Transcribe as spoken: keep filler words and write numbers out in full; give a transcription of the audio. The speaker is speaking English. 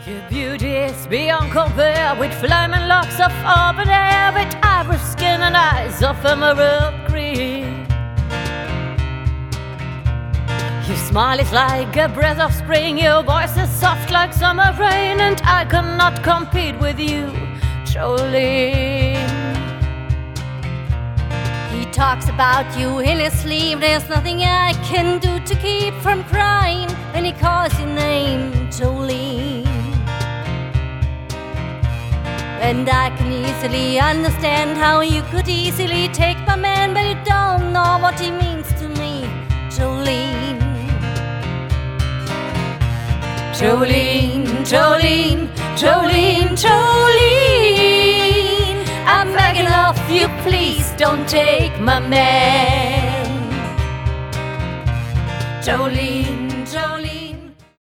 Your beauty is beyond compare, with flaming locks of auburn hair, with ivory skin and eyes of emerald green. Your smile is like a breath of spring, your voice is soft like summer rain, and I cannot compete with you, Jolene. He talks about you in his sleep, there's nothing I can do to keep from crying when he calls your name, Jolene. And I can easily understand how you could easily take my man, but you don't know what he means to me, Jolene. Jolene, Jolene, Jolene, Jolene, I'm begging of you, please don't take my man. Jolene,